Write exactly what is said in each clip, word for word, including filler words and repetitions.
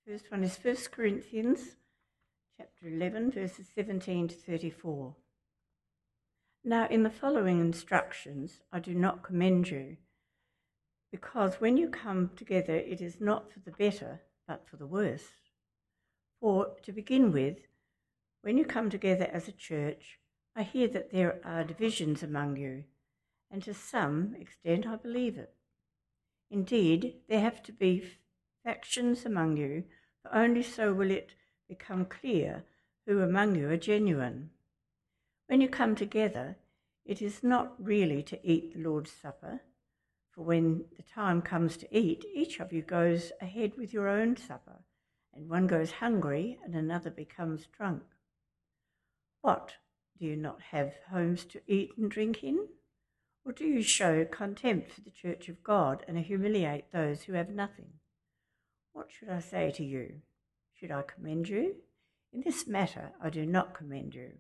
First one is First Corinthians chapter eleven, verses seventeen to thirty-four. Now in the following instructions I do not commend you, because when you come together it is not for the better, but for the worse. For, to begin with, when you come together as a church, I hear that there are divisions among you, and to some extent I believe it. Indeed, there have to be factions among you, for only so will it become clear who among you are genuine. When you come together, it is not really to eat the Lord's Supper, for when the time comes to eat, each of you goes ahead with your own supper, and one goes hungry and another becomes drunk. What, do you not have homes to eat and drink in? Or do you show contempt for the church of God and humiliate those who have nothing? What should I say to you? Should I commend you? In this matter I do not commend you.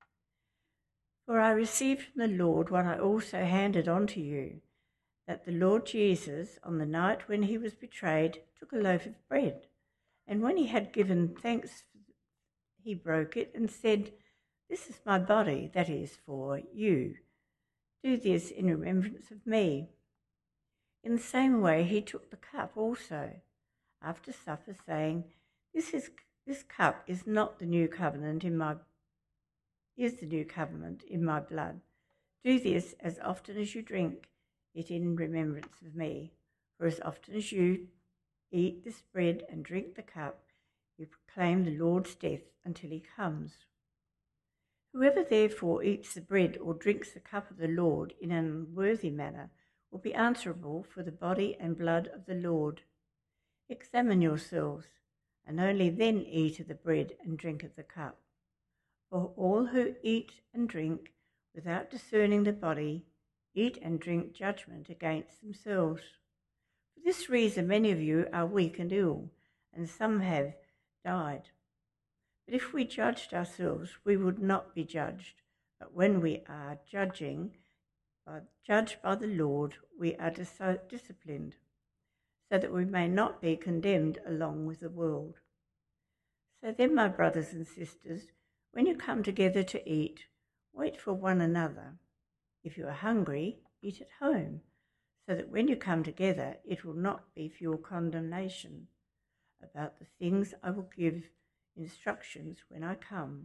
For I received from the Lord what I also handed on to you, that the Lord Jesus, on the night when he was betrayed, took a loaf of bread, and when he had given thanks, he broke it and said, "This is my body, that is for you. Do this in remembrance of me." In the same way he took the cup also, after supper, saying, This is this cup is not the new covenant in my is the new covenant in my blood. Do this as often as you drink it in remembrance of me. For as often as you eat this bread and drink the cup, you proclaim the Lord's death until he comes. Whoever therefore eats the bread or drinks the cup of the Lord in an unworthy manner will be answerable for the body and blood of the Lord. Examine yourselves, and only then eat of the bread and drink of the cup. For all who eat and drink without discerning the body eat and drink judgment against themselves. For this reason many of you are weak and ill, and some have died. But if we judged ourselves, we would not be judged. But when we are judging, by, judged by the Lord, we are dis- disciplined, so that we may not be condemned along with the world. So then, my brothers and sisters, when you come together to eat, wait for one another. If you are hungry, eat at home, so that when you come together, it will not be for your condemnation. About the things I will give instructions when I come.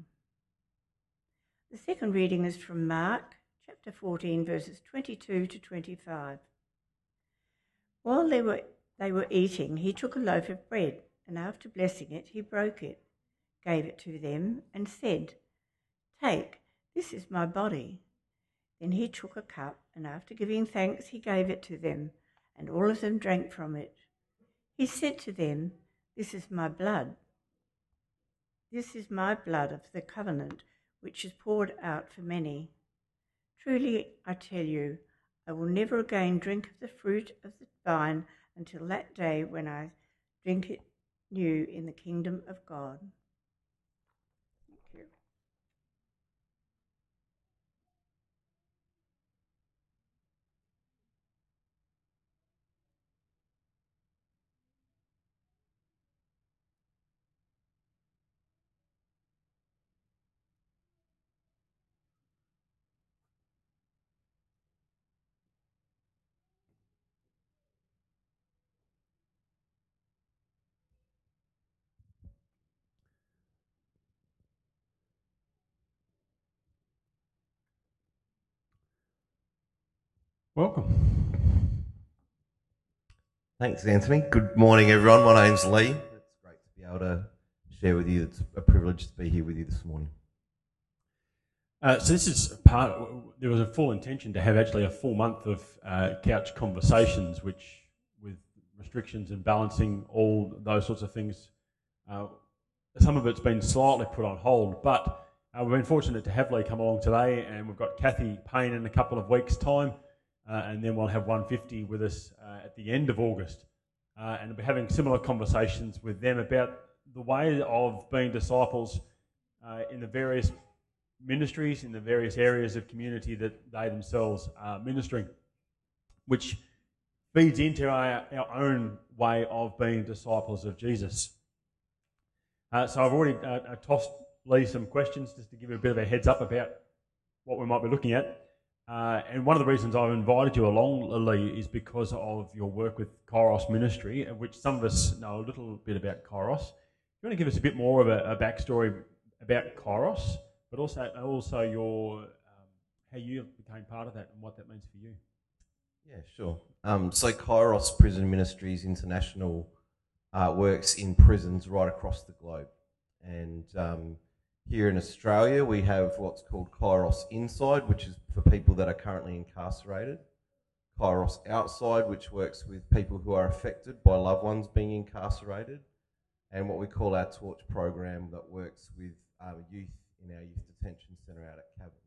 The second reading is from Mark chapter fourteen, verses twenty-two to twenty-five. While they were, they were eating, he took a loaf of bread, and after blessing it, he broke it, gave it to them, and said, "Take, this is my body." Then he took a cup, and after giving thanks, he gave it to them, and all of them drank from it. He said to them, "This is my blood. This is my blood of the covenant, which is poured out for many. Truly, I tell you, I will never again drink of the fruit of the vine until that day when I drink it new in the kingdom of God." Thank you. Welcome. Thanks, Anthony. Good morning, everyone. My name's Lee. It's great to be able to share with you. It's a privilege to be here with you this morning. Uh, so this is part. There was a full intention to have actually a full month of uh, couch conversations, which, with restrictions and balancing all those sorts of things, uh, some of it's been slightly put on hold. But uh, we've been fortunate to have Lee come along today, and we've got Kathy Payne in a couple of weeks' time, uh, and then we'll have one fifty with us uh, at the end of August, uh, and we'll be having similar conversations with them about the way of being disciples uh, in the various ministries in the various areas of community that they themselves are ministering, which feeds into our, our own way of being disciples of Jesus. Uh, so I've already uh, uh, tossed Lee some questions just to give you a bit of a heads up about what we might be looking at. Uh, and one of the reasons I've invited you along, Lee, is because of your work with Kairos Ministry, of which some of us know a little bit about Kairos. You want to give us a bit more of a, a backstory about Kairos, but also also your um, how you became part of that and what that means for you. Yeah, sure. Um, so Kairos Prison Ministries International uh, works in prisons right across the globe, and um, here in Australia, we have what's called Kairos Inside, which is for people that are currently incarcerated. Kairos Outside, which works with people who are affected by loved ones being incarcerated. And what we call our Torch program that works with um, youth in our youth detention centre out at Cavan.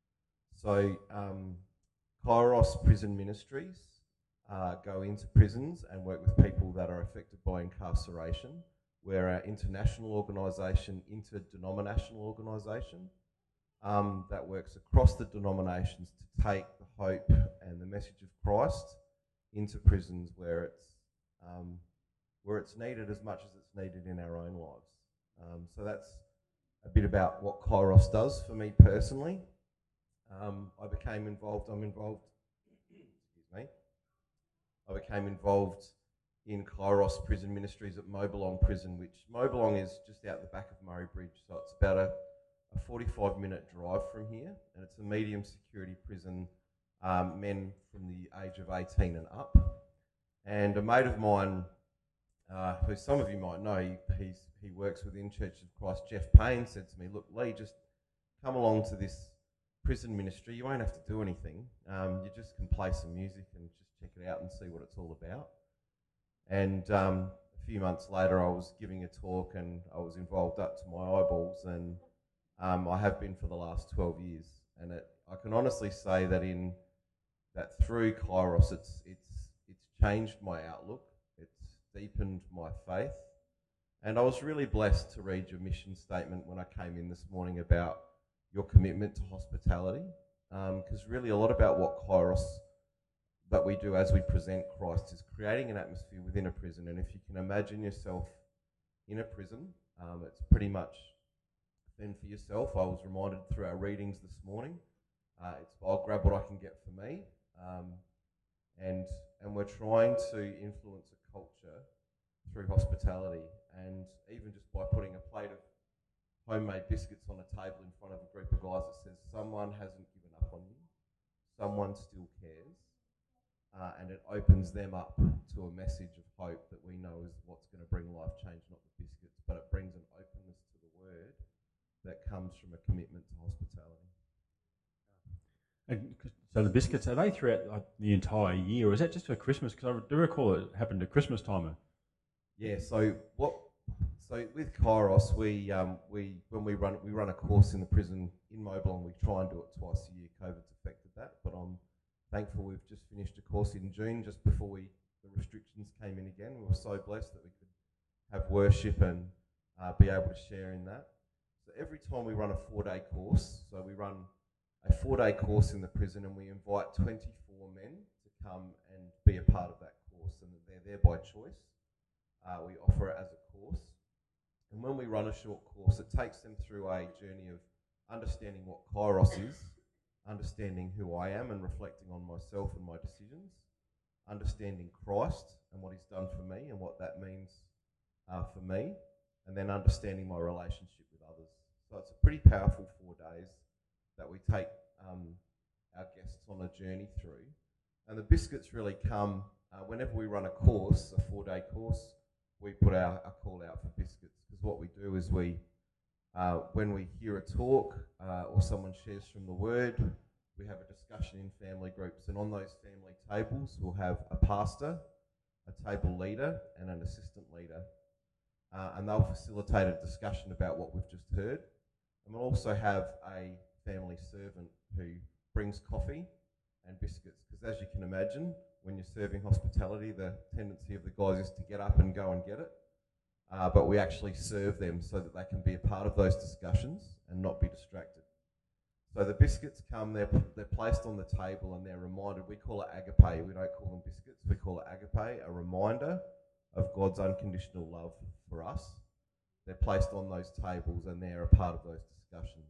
So um, Kairos Prison Ministries uh, go into prisons and work with people that are affected by incarceration. We're an international organisation, interdenominational organisation um, that works across the denominations to take the hope and the message of Christ into prisons where it's um, where it's needed as much as it's needed in our own lives. Um, so that's a bit about what Kairos does for me personally. Um, I became involved. I'm involved. Excuse me. I became involved in Kairos Prison Ministries at Mobilong Prison, which Mobilong is just out the back of Murray Bridge, so it's about a, a forty-five minute drive from here, and it's a medium security prison, um, men from the age of eighteen and up. And a mate of mine, uh, who some of you might know, he, he's, he works within Church of Christ, Jeff Payne, said to me, look, Lee, just come along to this prison ministry. You won't have to do anything. Um, you just can play some music and just check it out and see what it's all about. And um, a few months later, I was giving a talk and I was involved up to my eyeballs, and um, I have been for the last twelve years. And it, I can honestly say that in that through Kairos, it's it's it's changed my outlook. It's deepened my faith, and I was really blessed to read your mission statement when I came in this morning about your commitment to hospitality, because um, really a lot about what Kairos that we do as we present Christ is creating an atmosphere within a prison. And if you can imagine yourself in a prison, um, it's pretty much fend for yourself. I was reminded through our readings this morning, uh, it's I'll grab what I can get for me, um, and and we're trying to influence a culture through hospitality, and even just by putting a plate of homemade biscuits on a table in front of a group of guys that says someone hasn't given up on you, someone still cares. Uh, and it opens them up to a message of hope that we know is what's going to bring life change, not the biscuits, but it brings an openness to the word that comes from a commitment to hospitality. And so the biscuits, are they throughout like, the entire year, or is that just for Christmas? Because I do recall it happened at Christmas time. Yeah, so what? So with Kairos, we um, we when we run we run a course in the prison in Mobilong, we try and do it twice a year. COVID's affected that, but I'm thankful we've just finished a course in June, just before we the restrictions came in again. We were so blessed that we could have worship and uh, be able to share in that. So every time we run a four-day course, so we run a four-day course in the prison, and we invite twenty-four men to come and be a part of that course, and they're there by choice. Uh, we offer it as a course, and when we run a short course, it takes them through a journey of understanding what Kairos is, understanding who I am and reflecting on myself and my decisions, understanding Christ and what he's done for me and what that means uh, for me, and then understanding my relationship with others. So it's a pretty powerful four days that we take um, our guests on a journey through. And the biscuits really come, uh, whenever we run a course, a four-day course, we put our, our call out for biscuits, because what we do is we Uh, when we hear a talk uh, or someone shares from the word, we have a discussion in family groups, and on those family tables we'll have a pastor, a table leader and an assistant leader, uh, and they'll facilitate a discussion about what we've just heard. And we'll also have a family servant who brings coffee and biscuits, because as you can imagine, when you're serving hospitality, the tendency of the guys is to get up and go and get it. Uh, but we actually serve them so that they can be a part of those discussions and not be distracted. So the biscuits come, they're, they're placed on the table and they're reminded, we call it agape, we don't call them biscuits, we call it agape, a reminder of God's unconditional love for us. they're placed on those tables and they're a part of those discussions.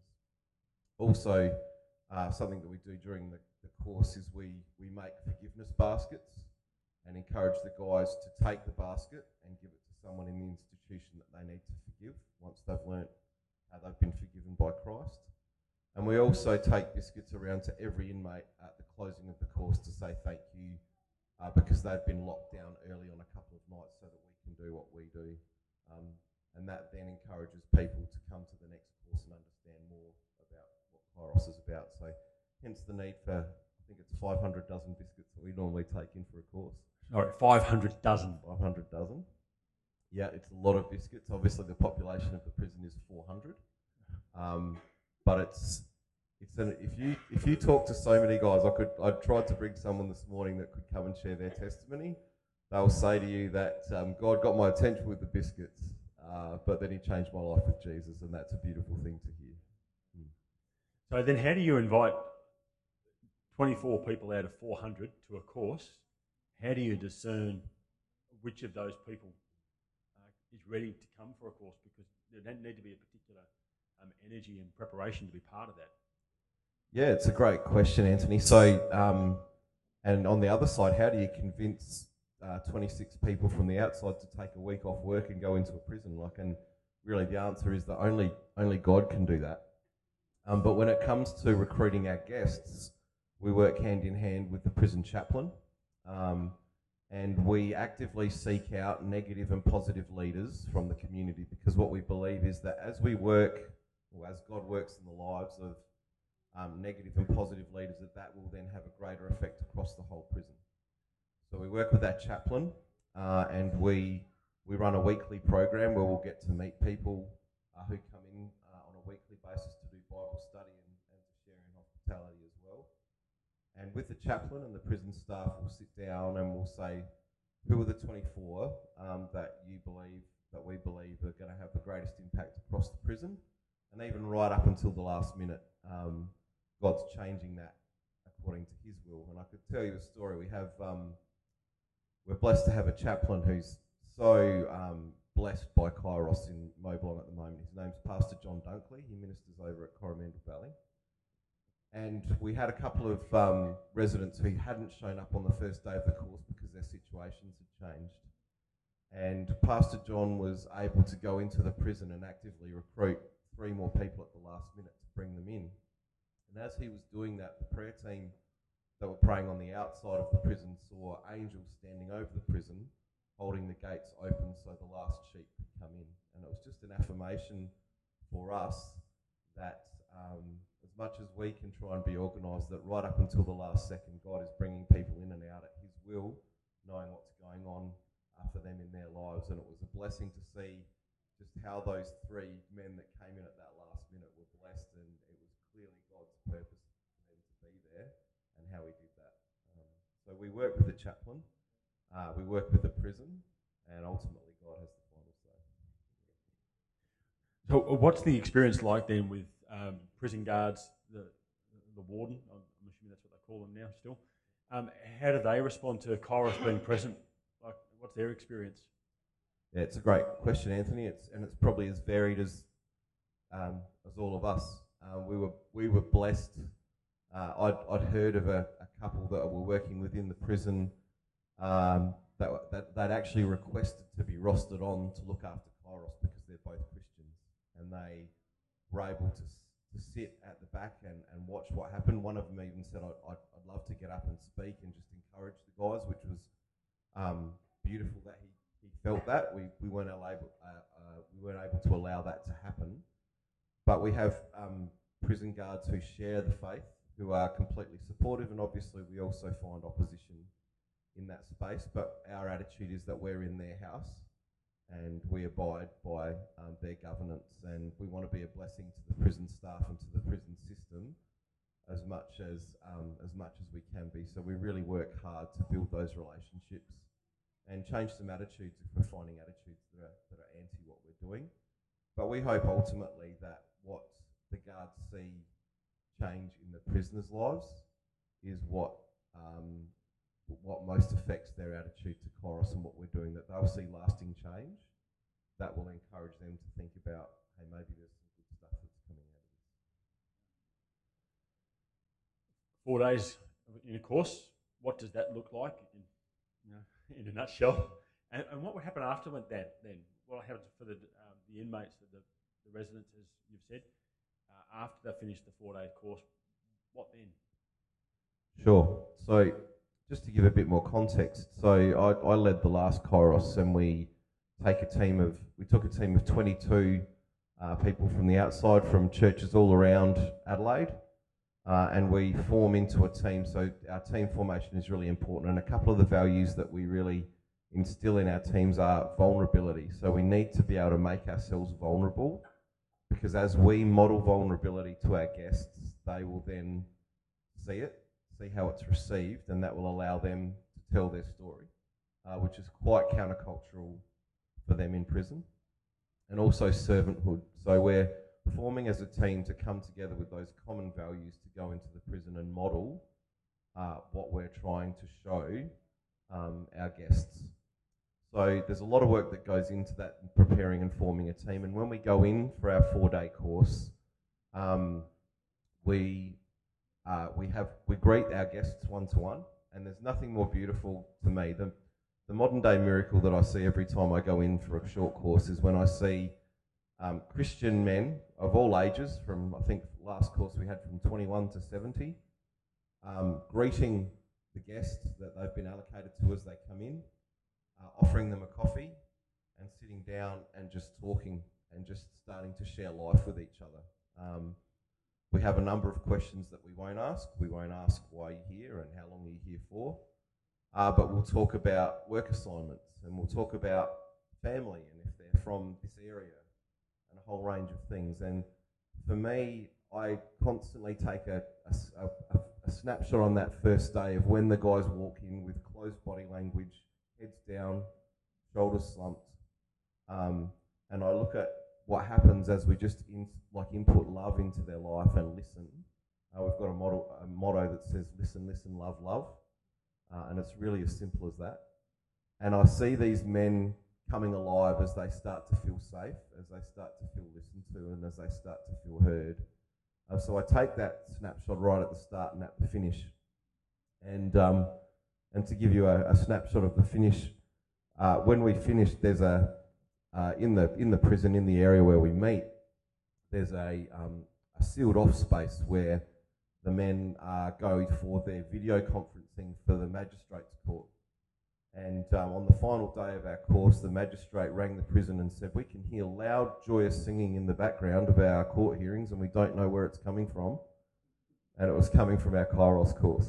Also, uh, something that we do during the, the course is we, we make forgiveness baskets and encourage the guys to take the basket and give it to someone in the institution that they need to forgive once they've learnt how they've been forgiven by Christ. And we also take biscuits around to every inmate at the closing of the course to say thank you uh, because they've been locked down early on a couple of nights so that we can do what we do. Um, and that then encourages people to come to the next course and understand more about what Kairos is about. So hence the need for, I think it's five hundred dozen biscuits that we normally take in for a course. Sorry, five hundred dozen. five hundred dozen. Yeah, it's a lot of biscuits. Obviously, the population of the prison is four hundred. Um, but it's it's an if you if you talk to so many guys, I could I tried to bring someone this morning that could come and share their testimony. They'll say to you that um, God got my attention with the biscuits, uh, but then He changed my life with Jesus, and that's a beautiful thing to hear. Hmm. So then, how do you invite twenty-four people out of four hundred to a course? How do you discern which of those people uh, is ready to come for a course? Because there don't need to be a particular um, energy and preparation to be part of that. Yeah, it's a great question, Anthony. So, um, and on the other side, how do you convince uh, twenty-six people from the outside to take a week off work and go into a prison? Like, and really, the answer is that only only God can do that. Um, but when it comes to recruiting our guests, we work hand in hand with the prison chaplain. Um, and we actively seek out negative and positive leaders from the community, because what we believe is that as we work, or as God works in the lives of um, negative and positive leaders, that that will then have a greater effect across the whole prison. So we work with that chaplain, uh, and we we run a weekly program where we'll get to meet people uh, who come in uh, on a weekly basis to do Bible study and, and to share in hospitality as well. And with the chaplain and the prison staff, we'll sit down and we'll say, who are the twenty-four um, that you believe, that we believe are going to have the greatest impact across the prison? And even right up until the last minute, um, God's changing that according to His will. And I could tell you a story. We have, um, we're blessed to have a chaplain who's so um, blessed by Kairos in Moblong at the moment. His name's Pastor John Dunkley. He ministers over at Coromandel Valley. And we had a couple of um, residents who hadn't shown up on the first day of the course because their situations had changed. And Pastor John was able to go into the prison and actively recruit three more people at the last minute to bring them in. And as he was doing that, the prayer team that were praying on the outside of the prison saw angels standing over the prison, holding the gates open so the last sheep could come in. And it was just an affirmation for us that um, as much as we can try and be organised, that right up until the last second, God is bringing people in and out at His will, knowing what's going on uh, for them in their lives. And it was a blessing to see just how those three men that came in at that last minute were blessed, and it was clearly God's purpose for them to be there and how He did that. Um, so we work with the chaplain, uh, we work with the prison, and ultimately God has the final say. So what's the experience like then with um, prison guards, the the warden? I'm assuming that's what they call them now still. Um, how do they respond to Kairos being present? Like, what's their experience? Yeah, it's a great question, Anthony. It's and it's probably as varied as um, as all of us. Uh, we were we were blessed. Uh, I'd I'd heard of a, a couple that were working within the prison um, that that they'd actually requested to be rostered on to look after Kairos because they're both Christians, and they were able to to sit at the back and, and watch what happened. One of them even said, I'd, I'd, I'd love to get up and speak and just encourage the guys, which was um, beautiful that he, he felt that. We, we, weren't able, uh, uh, we weren't able to allow that to happen. But we have um, prison guards who share the faith, who are completely supportive, and obviously we also find opposition in that space, but our attitude is that we're in their house and we abide by um, their governance, and we want to be a blessing to the prison staff and to the prison system as much as um, as much as we can be. So we really work hard to build those relationships and change some attitudes if we're finding attitudes that are, that are anti what we're doing. But we hope ultimately that what the guards see change in the prisoners' lives is what um, what most affects their attitude to Kairos and what we're doing, that they'll see lasting change. that will encourage them to think about, hey, maybe there's some good stuff that's coming out of this. Four days in a course, what does that look like in, you know, in a nutshell? And, and what would happen after that then? What happens for the, um, the inmates, the, the residents, as you've said, uh, after they finish the four-day course, what then? Sure. So just to give a bit more context, so I, I led the last Kairos, and we take a team of, we took a team of twenty-two uh, people from the outside, from churches all around Adelaide, uh, and we form into a team. So our team formation is really important, and a couple of the values that we really instill in our teams are vulnerability. So we need to be able to make ourselves vulnerable, because as we model vulnerability to our guests, they will then see it, see how it's received, and that will allow them to tell their story, uh, which is quite countercultural for them in prison. And also servanthood. So we're forming as a team to come together with those common values to go into the prison and model uh, what we're trying to show um, our guests. So there's a lot of work that goes into that, preparing and forming a team. And when we go in for our four-day course, um, we uh, we have we greet our guests one-to-one, and there's nothing more beautiful to me. The, the modern-day miracle that I see every time I go in for a short course is when I see um, Christian men of all ages, from, I think last course we had from twenty-one to seventy, um, greeting the guests that they've been allocated to as they come in, Uh, offering them a coffee and sitting down and just talking and just starting to share life with each other. Um, we have a number of questions that we won't ask. We won't ask why you're here and how long are you here for, uh, but we'll talk about work assignments, and we'll talk about family and if they're from this area, and a whole range of things. And for me, I constantly take a, a, a, a snapshot on that first day of when the guys walk in with closed body language, heads down, shoulders slumped, um, and I look at what happens as we just in, like input love into their life and listen. Uh, we've got a, model, a motto that says listen, listen, love, love, uh, and it's really as simple as that. And I see these men coming alive as they start to feel safe, as they start to feel listened to, and as they start to feel heard. Uh, so I take that snapshot right at the start and at the finish, and um, And to give you a, a snapshot of the finish, uh, when we finish, there's a uh, in the in the prison, in the area where we meet, there's a, um, a sealed off space where the men uh, go for their video conferencing for the magistrate's court. And um, on the final day of our course, the magistrate rang the prison and said, "We can hear loud, joyous singing in the background of our court hearings, and we don't know where it's coming from." And it was coming from our Kairos course.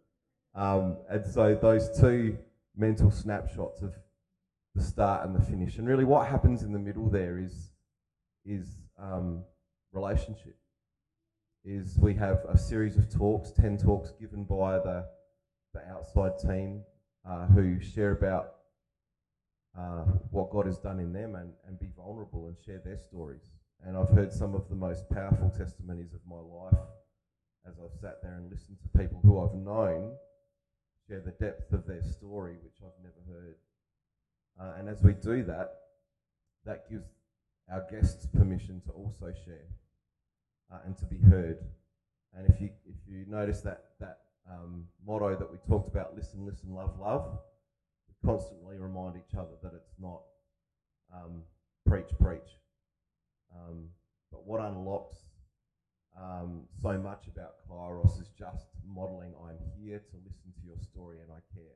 Um, and so those two mental snapshots of the start and the finish, and really what happens in the middle there is is um, relationship. Is we have a series of talks, ten talks given by the the outside team uh, who share about uh, what God has done in them, and, and be vulnerable and share their stories. And I've heard some of the most powerful testimonies of my life as I've sat there and listened to people who I've known share the depth of their story, which I've never heard. Uh, and as we do that, that gives our guests permission to also share uh, and to be heard. And if you if you notice that that um, motto that we talked about, listen, listen, love, love, we constantly remind each other that it's not um, preach, preach. Um, but what unlocks Um, so much about Kairos is just modelling, I'm here to listen to your story and I care.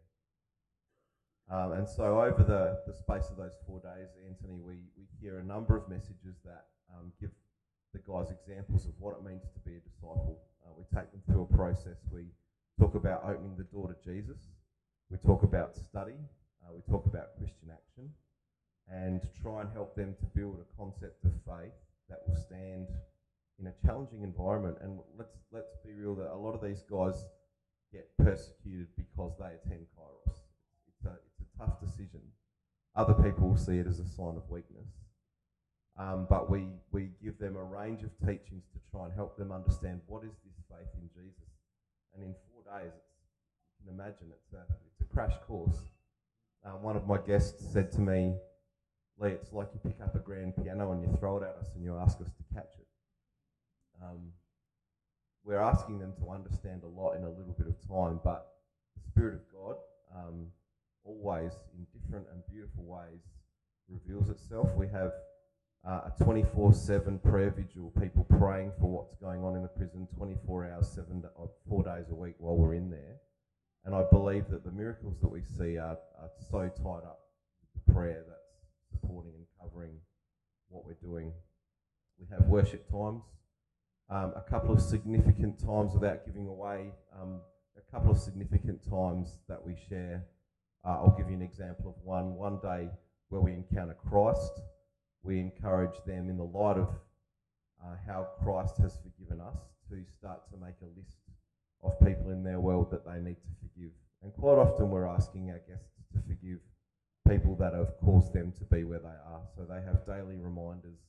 Um, and so over the, the space of those four days, Anthony, we, we hear a number of messages that um, give the guys examples of what it means to be a disciple. Uh, we take them through a process. We talk about opening the door to Jesus. We talk about study. Uh, we talk about Christian action, and try and help them to build a concept of faith that will stand in a challenging environment. And let's let's be real, that a lot of these guys get persecuted because they attend Kairos. It's a, it's a tough decision. Other people see it as a sign of weakness. Um, but we, we give them a range of teachings to try and help them understand what is this faith in Jesus. And in four days, it's, you can imagine, it's a, it's a crash course. Um, one of my guests said to me, Lee, it's like you pick up a grand piano and you throw it at us and you ask us to catch it. Um, we're asking them to understand a lot in a little bit of time, but the Spirit of God um, always, in different and beautiful ways, reveals itself. We have uh, a twenty-four seven prayer vigil, people praying for what's going on in the prison twenty-four hours, seven, or four days a week while we're in there. And I believe that the miracles that we see are, are so tied up with the prayer that's supporting and covering what we're doing. We have worship times, um, a couple of significant times without giving away, um, a couple of significant times that we share. Uh, I'll give you an example of one. One day where we encounter Christ, we encourage them in the light of uh, how Christ has forgiven us to start to make a list of people in their world that they need to forgive. And quite often we're asking our guests to forgive people that have caused them to be where they are. So they have daily reminders.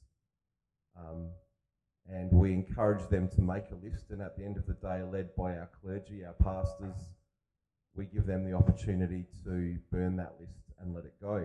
Um, and we encourage them to make a list, and at the end of the day, led by our clergy, our pastors, we give them the opportunity to burn that list and let it go.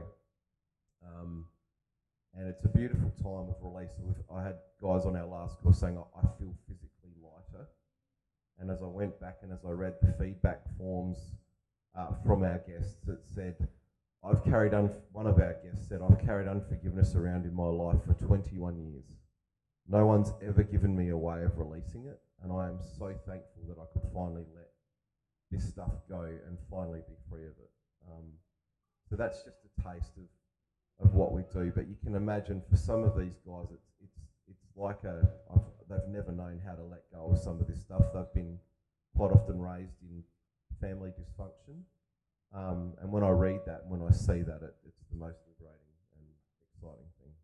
Um, and it's a beautiful time of release. I had guys on our last course saying, I feel physically lighter. And as I went back and as I read the feedback forms uh, from our guests, it said, I've carried, un- one of our guests said, I've carried unforgiveness around in my life for twenty-one years. No one's ever given me a way of releasing it, and I am so thankful that I could finally let this stuff go and finally be free of it. Um, so that's just a taste of, of what we do. But you can imagine for some of these guys, it's it's it's like a I've, they've never known how to let go of some of this stuff. They've been quite often raised in family dysfunction, um, and when I read that, and when I see that, it, it's the most liberating and exciting thing.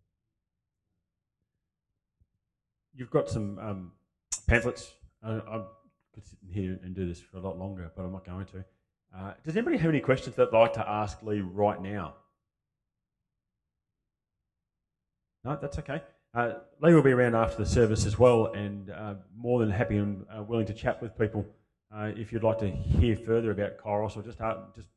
You've got some um, pamphlets. Uh, I could sit in here and do this for a lot longer, but I'm not going to. Uh, does anybody have any questions that they'd like to ask Lee right now? No, that's okay. Uh, Lee will be around after the service as well, and uh, more than happy and uh, willing to chat with people uh, if you'd like to hear further about Kairos, or just uh, just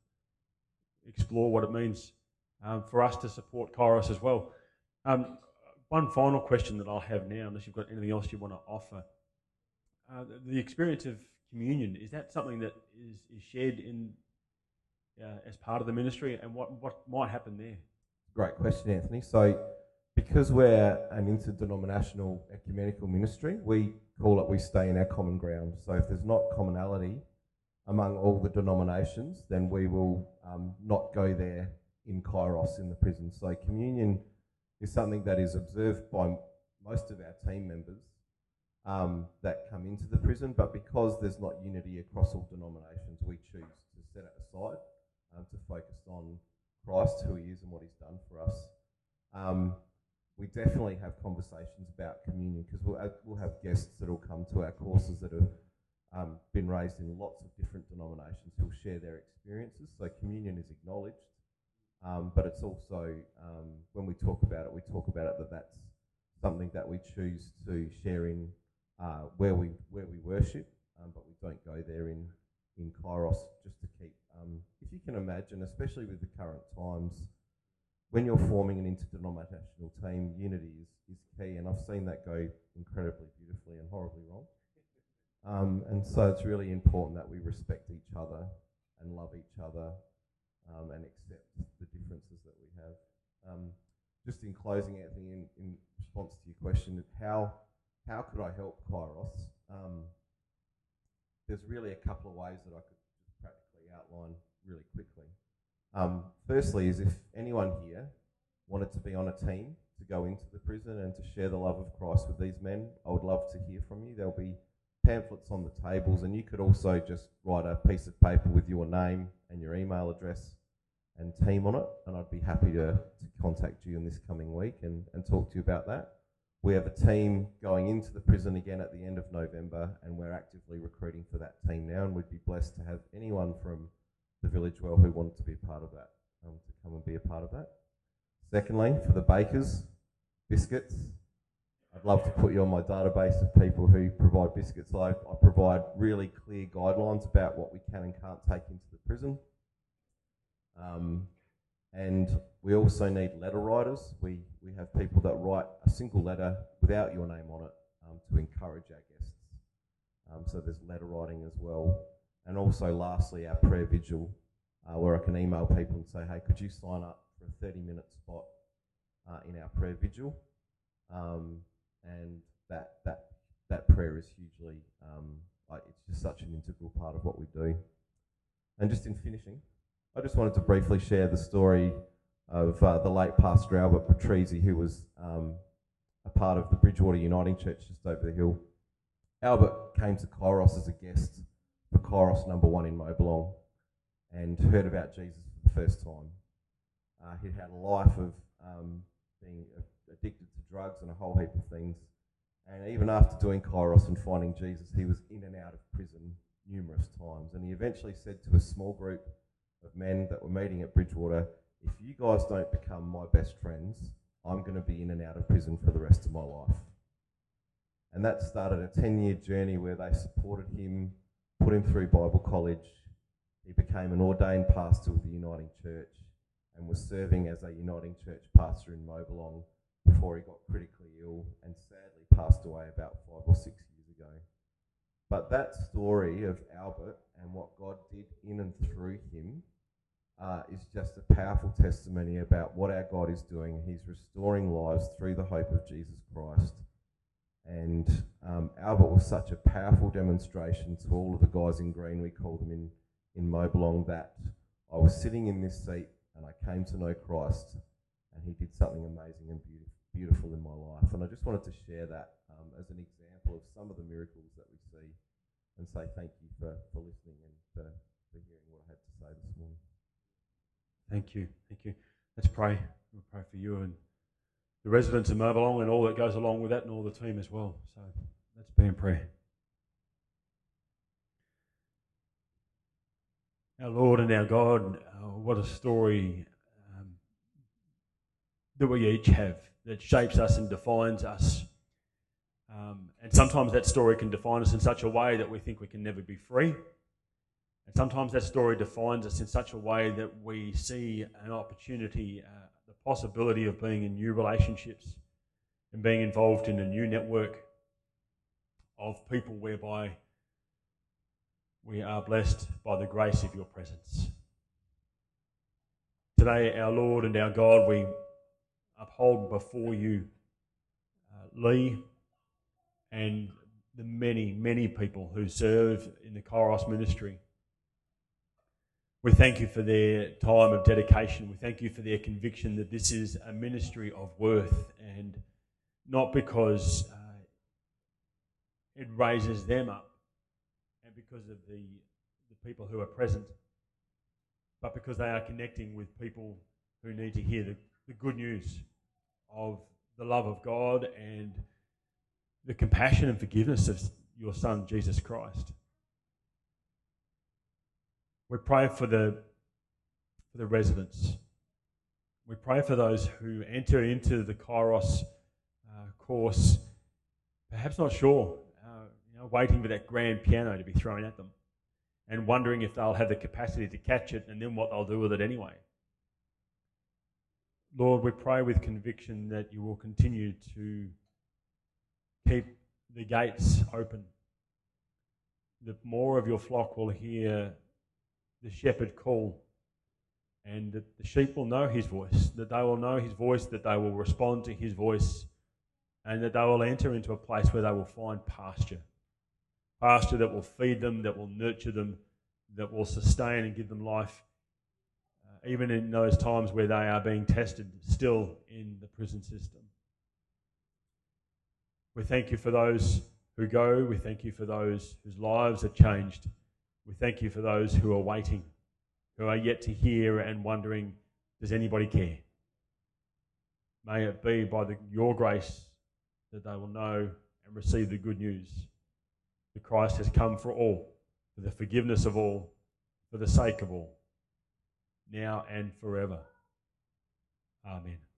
explore what it means um, for us to support Kairos as well. Um, one final question that I'll have now, unless you've got anything else you want to offer. Uh, the, the experience of communion, is that something that is, is shared in uh, as part of the ministry, and what, what might happen there? Great question, Anthony. So because we're an interdenominational ecumenical ministry, we call it we stay in our common ground. So if there's not commonality among all the denominations, then we will um, not go there in Kairos in the prison. So communion is something that is observed by most of our team members um, that come into the prison, but because there's not unity across all denominations, we choose to set it aside um, to focus on Christ, who he is and what he's done for us. Um, we definitely have conversations about communion, because we'll, we'll have guests that will come to our courses that have um, been raised in lots of different denominations who'll share their experiences. So communion is acknowledged, um, but it's also, um, when we talk about it, we talk about it that that's something that we choose to share in uh, where we where we worship, um, but we don't go there in, in Kairos just to keep, um, if you can imagine, especially with the current times, when you're forming an interdenominational team, unity is, is key, and I've seen that go incredibly beautifully and horribly wrong. Um, and so it's really important that we respect each other and love each other um, and accept the differences that we have. Um, just in closing, Anthony, in, in response to your question, how how could I help Kairos? Um, there's really a couple of ways that I could just practically outline really quickly. Um, firstly is if anyone here wanted to be on a team to go into the prison and to share the love of Christ with these men, I would love to hear from you. There'll be pamphlets on the tables, and you could also just write a piece of paper with your name and your email address and team on it, and I'd be happy to, to contact you in this coming week and, and talk to you about that. We have a team going into the prison again at the end of November, and we're actively recruiting for that team now, and we'd be blessed to have anyone from the Village Well who wanted to be a part of that, um, to come and be a part of that. Secondly, for the bakers, biscuits. I'd love to put you on my database of people who provide biscuits. I, I provide really clear guidelines about what we can and can't take into the prison. Um, And we also need letter writers. We, we have people that write a single letter without your name on it um, to encourage our guests. Um, so there's letter writing as well. And also lastly, our prayer vigil, uh, where I can email people and say, hey, could you sign up for a thirty minute spot uh, in our prayer vigil? Um, and that, that, that prayer is hugely, um, like it's just such an integral part of what we do. And just in finishing, I just wanted to briefly share the story of uh, the late Pastor Albert Patrizi, who was um, a part of the Bridgewater Uniting Church just over the hill. Albert came to Kairos as a guest for Kairos number one in Mobilong and heard about Jesus for the first time. Uh, he'd had a life of um, being addicted to drugs and a whole heap of things. And even after doing Kairos and finding Jesus, he was in and out of prison numerous times. And he eventually said to a small group of men that were meeting at Bridgewater, if you guys don't become my best friends, I'm going to be in and out of prison for the rest of my life. And that started a ten-year journey where they supported him, put him through Bible college. He became an ordained pastor of the Uniting Church and was serving as a Uniting Church pastor in Mobilong before he got critically ill and sadly passed away about five or six years ago. But that story of Albert and what God did in and through him uh, is just a powerful testimony about what our God is doing. He's restoring lives through the hope of Jesus Christ. And um, Albert was such a powerful demonstration to all of the guys in green, we call them in, in Mobilong, that I was sitting in this seat and I came to know Christ, and he did something amazing and beautiful. beautiful in my life. And I just wanted to share that um, as an example of some of the miracles that we see and say thank you for, for listening and for, for hearing what I had to say this morning. Thank you, thank you. Let's pray. We'll pray for you and the residents of Mobilong and all that goes along with that and all the team as well. So let's be in prayer. Our Lord and our God, uh, what a story um, that we each have that shapes us and defines us. Um, and sometimes that story can define us in such a way that we think we can never be free. And sometimes that story defines us in such a way that we see an opportunity, uh, the possibility of being in new relationships and being involved in a new network of people whereby we are blessed by the grace of your presence. Today, our Lord and our God, we uphold before you uh, Lee and the many, many people who serve in the Kairos ministry. We thank you for their time of dedication. We thank you for their conviction that this is a ministry of worth, and not because uh, it raises them up and because of the, the people who are present, but because they are connecting with people who need to hear the, the good news of the love of God and the compassion and forgiveness of your Son, Jesus Christ. We pray for the, for the residents. We pray for those who enter into the Kairos uh, course, perhaps not sure, uh, you know, waiting for that grand piano to be thrown at them and wondering if they'll have the capacity to catch it and then what they'll do with it anyway. Lord, we pray with conviction that you will continue to keep the gates open, that more of your flock will hear the shepherd call, and that the sheep will know his voice, that they will know his voice, that they will respond to his voice, and that they will enter into a place where they will find pasture. Pasture that will feed them, that will nurture them, that will sustain and give them life, uh, even in those times where they are being tested still in the prison system. We thank you for those who go. We thank you for those whose lives are changed. We thank you for those who are waiting, who are yet to hear and wondering, does anybody care? May it be by the, your grace that they will know and receive the good news that Christ has come for all, for the forgiveness of all, for the sake of all, now and forever. Amen.